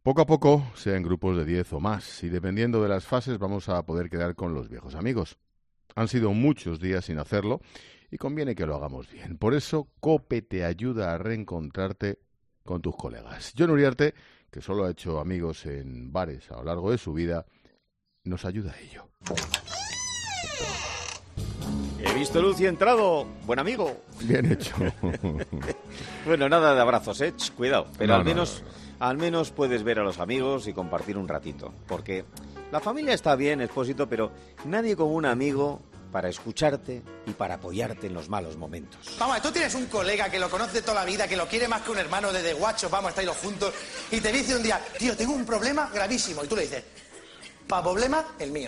Poco a poco, sea en grupos de 10 o más, y dependiendo de las fases vamos a poder quedar con los viejos amigos. Han sido muchos días sin hacerlo y conviene que lo hagamos bien. Por eso, COPE te ayuda a reencontrarte con tus colegas. Jon Uriarte, que solo ha hecho amigos en bares a lo largo de su vida, nos ayuda a ello. He visto luz y he entrado. Buen amigo. Bien hecho. Bueno, nada de abrazos, ¿eh? Cuidado. Pero No, al menos puedes ver a los amigos y compartir un ratito. Porque la familia está bien, Expósito, pero nadie como un amigo para escucharte y para apoyarte en los malos momentos. Vamos, tú tienes un colega que lo conoce toda la vida, que lo quiere más que un hermano desde guachos, vamos, estáis los juntos, y te dice un día, tío, tengo un problema gravísimo. Y tú le dices, pa' problema, el mío.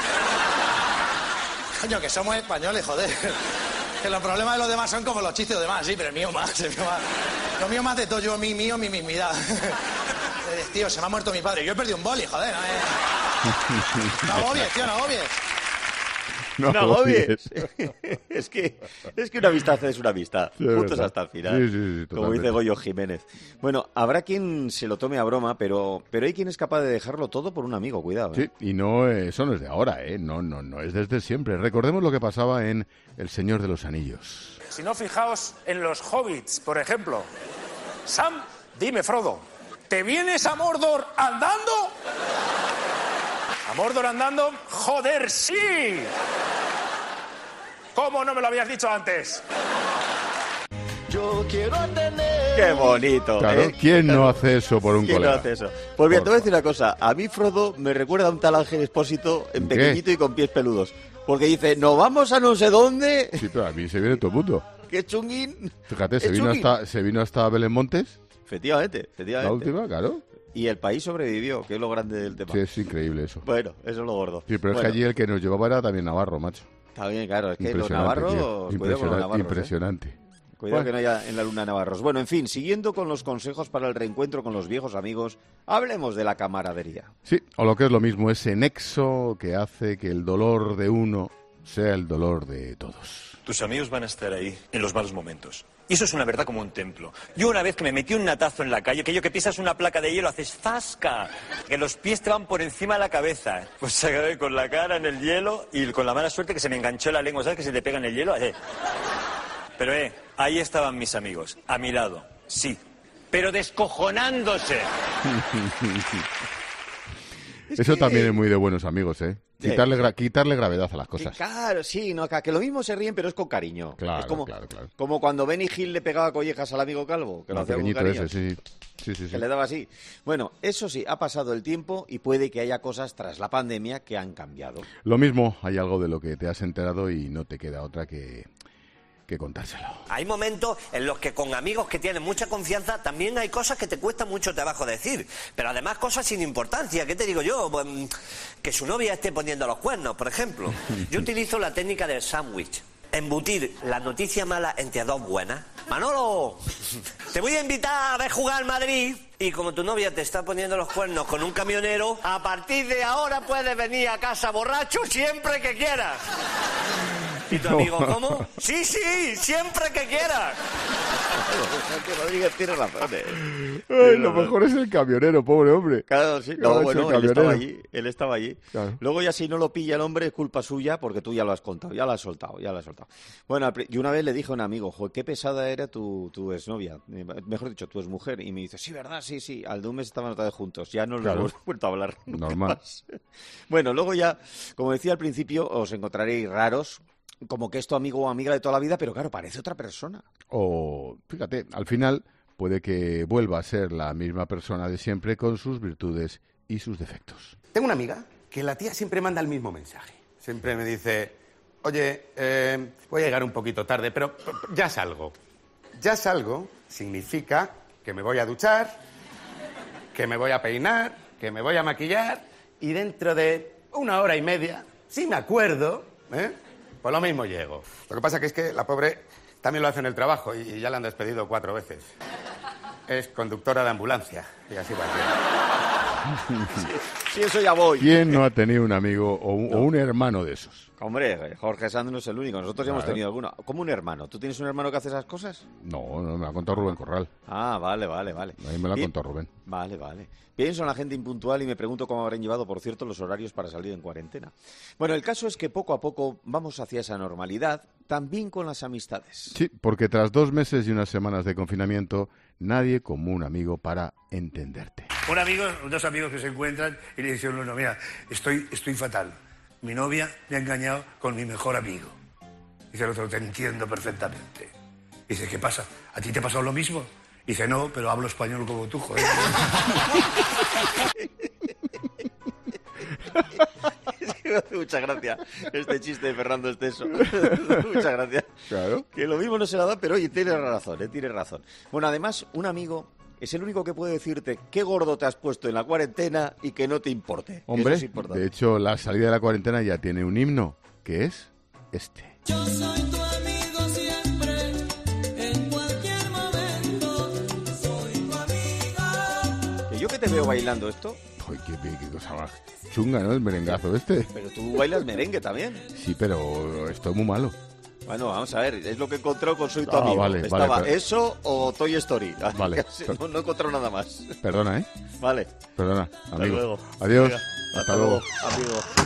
Coño, que somos españoles, joder. Que los problemas de los demás son como los chistes de los demás, sí, pero el mío más. Lo mío más de todo, yo, mi mismidad. Tío, se me ha muerto mi padre. Yo he perdido un boli, joder. No agobies, tío, no agobies. No agobies. es que una amistad es una amistad. Sí, juntos hasta el final. Sí, como dice Goyo Jiménez. Bueno, habrá quien se lo tome a broma, pero hay quien es capaz de dejarlo todo por un amigo, cuidado. Sí, y no, eso no es de ahora, no es desde siempre. Recordemos lo que pasaba en El Señor de los Anillos. Si no, fijaos en los hobbits, por ejemplo. Sam, dime, Frodo, ¿te vienes a Mordor andando? ¿A Mordor andando? ¡Joder, sí! ¿Cómo no me lo habías dicho antes? Yo quiero tener... ¡Qué bonito! Claro, ¿quién no hace eso por un ¿Quién colega? no hace eso? Pues bien, te voy a decir una cosa. A mí Frodo me recuerda a un tal Ángel Expósito en ¿Qué? pequeñito y con pies peludos. Porque dice, nos vamos a no sé dónde. Sí, pero a mí se viene todo el mundo. ¡Qué chunguín! Fíjate, ¡Qué chunguín! se vino hasta Belén Montes, Efectivamente. la última, claro. Y el país sobrevivió, que es lo grande del tema. Sí, es increíble eso. Bueno, eso es lo gordo. Sí, pero Bueno, es que allí el que nos llevaba era también Navarro, macho. Está bien, claro, es que los Impresionante, navarros... tío. Cuidado con los navarros, Impresionante. Cuidado que no haya en la luna navarros. Bueno, en fin, siguiendo con los consejos para el reencuentro con los viejos amigos, hablemos de la camaradería. Sí, o lo que es lo mismo, ese nexo que hace que el dolor de uno sea el dolor de todos. Tus amigos van a estar ahí en los malos momentos. Y eso es una verdad como un templo. Yo una vez que me metí un natazo en la calle, aquello que pisas una placa de hielo, haces ¡zasca! Que los pies te van por encima de la cabeza. Pues acabé con la cara en el hielo y con la mala suerte que se me enganchó la lengua, ¿sabes? Que se te pega en el hielo. Pero ahí estaban mis amigos, a mi lado, sí. Pero descojonándose. Eso también es muy de buenos amigos, ¿eh? Quitarle gravedad a las cosas. Claro, sí, no, que lo mismo se ríen, pero es con cariño. Claro, es como, claro. Como cuando Benny Hill le pegaba collejas al amigo calvo, que lo hacía con cariño. Ese, sí. Que le daba así. Bueno, eso sí, ha pasado el tiempo y puede que haya cosas tras la pandemia que han cambiado. Lo mismo, hay algo de lo que te has enterado y no te queda otra que contárselo. Hay momentos en los que con amigos que tienen mucha confianza también hay cosas que te cuesta mucho trabajo decir, pero además cosas sin importancia. ¿Qué te digo yo? Pues, que su novia esté poniendo los cuernos, por ejemplo. Yo utilizo la técnica del sándwich. Embutir la noticia mala entre dos buenas. Manolo, te voy a invitar a ver jugar al Madrid y como tu novia te está poniendo los cuernos con un camionero, a partir de ahora puedes venir a casa borracho siempre que quieras. ¿Y tu amigo cómo? Sí, siempre que quieras. Santi Rodríguez tiene razón. Ay, lo mejor es el camionero, pobre hombre. Claro, sí. Claro, No, es bueno, el él estaba allí. Claro. Luego ya si no lo pilla el hombre es culpa suya porque tú ya lo has contado, ya lo has soltado. Bueno, yo una vez le dije a un amigo, joder, qué pesada era tu exnovia, mejor dicho, tu exmujer. Y me dice, sí, ¿verdad? Sí. Al de un mes estaban otra vez juntos, ya no lo hemos vuelto a hablar. Normal. Bueno, luego ya, como decía al principio, os encontraréis raros, como que es tu amigo o amiga de toda la vida, pero claro, parece otra persona. O, fíjate, al final puede que vuelva a ser la misma persona de siempre con sus virtudes y sus defectos. Tengo una amiga que la tía siempre manda el mismo mensaje. Siempre me dice, oye, voy a llegar un poquito tarde, pero ya salgo. Ya salgo significa que me voy a duchar, que me voy a peinar, que me voy a maquillar y dentro de 1 hora y media, si me acuerdo, pues lo mismo llego. Lo que pasa que es que la pobre también lo hace en el trabajo y ya la han despedido 4 veces. Es conductora de ambulancia y así va. Sí, eso ya voy. ¿Quién no ha tenido un amigo o un hermano de esos? Hombre, Jorge Sanz no es el único. Nosotros ya hemos Claro. tenido alguno. ¿Cómo un hermano? ¿Tú tienes un hermano que hace esas cosas? No, me lo ha contado Rubén Corral. Ah, vale. A mí me lo ha Bien. contado Rubén. Vale. Pienso en la gente impuntual y me pregunto cómo habrán llevado, por cierto, los horarios para salir en cuarentena. Bueno, el caso es que poco a poco vamos hacia esa normalidad, también con las amistades. Sí, porque tras 2 meses y unas semanas de confinamiento, nadie como un amigo para entenderte. Dos amigos que se encuentran y le dicen uno, mira, estoy fatal. Mi novia me ha engañado con mi mejor amigo. Dice el otro, te entiendo perfectamente. Dice, ¿qué pasa? ¿A ti te ha pasado lo mismo? Dice, no, pero hablo español como tú, joder. Me hace mucha gracia este chiste de Fernando Esteso. Muchas gracias. Claro. Que lo mismo no se la da, pero oye, tienes razón. Bueno, además, un amigo es el único que puede decirte qué gordo te has puesto en la cuarentena y que no te importe. Hombre, Eso es importante. de hecho, la salida de la cuarentena ya tiene un himno, que es este. Yo soy tu amigo siempre, en cualquier momento, soy tu amigo. Que yo que te veo bailando esto, Uy, qué cosa más chunga, ¿no? El merengazo este. pero tú bailas merengue también. Sí, pero esto es muy malo. Bueno, vamos a ver, es lo que he encontrado con Soy tu Ah, amigo. vale, Estaba pero- eso o Toy Story. Vale. No he encontrado nada más. Perdona, ¿eh? Vale. Perdona, amigo. luego. Adiós. Venga, Hasta luego. amigo.